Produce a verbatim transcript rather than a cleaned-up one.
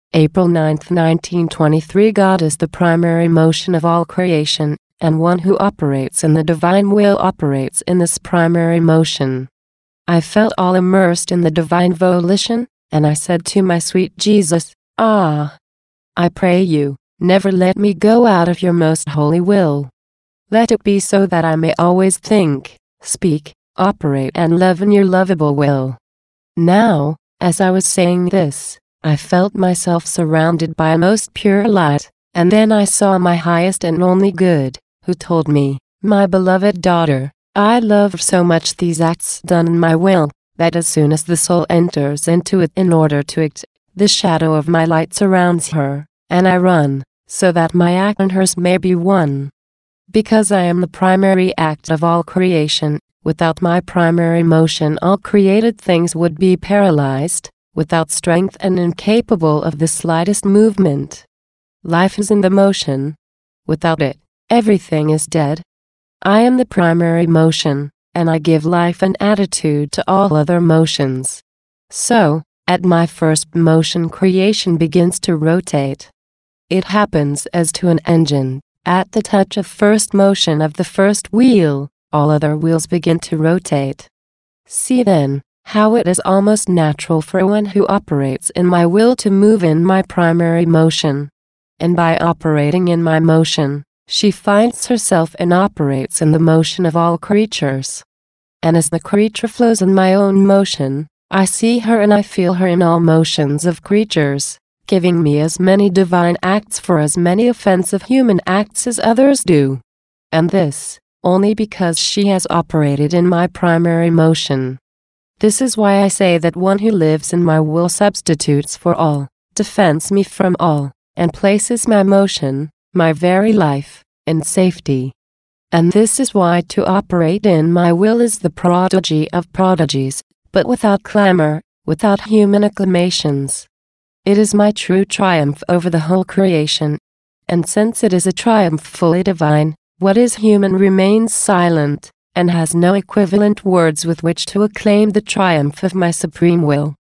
April ninth, nineteen twenty-three. God is the primary motion of all creation, and one who operates in the divine will operates in this primary motion. I felt all immersed in the divine volition, and I said to my sweet Jesus, "Ah, I pray you, never let me go out of your most holy will. Let it be so that I may always think, speak, operate and love in your lovable will." Now, as I was saying this, I felt myself surrounded by a most pure light, and then I saw my highest and only good, who told me, "My beloved daughter, I love so much these acts done in my will, that as soon as the soul enters into it in order to act, the shadow of my light surrounds her, and I run, so that my act and hers may be one. Because I am the primary act of all creation, without my primary motion all created things would be paralyzed, without strength and incapable of the slightest movement. Life is in the motion. Without it, everything is dead. I am the primary motion, and I give life and attitude to all other motions. So, at my first motion creation begins to rotate. It happens as to an engine. At the touch of first motion of the first wheel, all other wheels begin to rotate. See then, how it is almost natural for one who operates in my will to move in my primary motion. And by operating in my motion, she finds herself and operates in the motion of all creatures. And as the creature flows in my own motion, I see her and I feel her in all motions of creatures, giving me as many divine acts for as many offensive human acts as others do. And this, only because she has operated in my primary motion. This is why I say that one who lives in my will substitutes for all, defends me from all, and places my motion, my very life, in safety. And this is why to operate in my will is the prodigy of prodigies, but without clamor, without human acclamations. It is my true triumph over the whole creation. And since it is a triumph fully divine, what is human remains silent, and has no equivalent words with which to acclaim the triumph of my supreme will.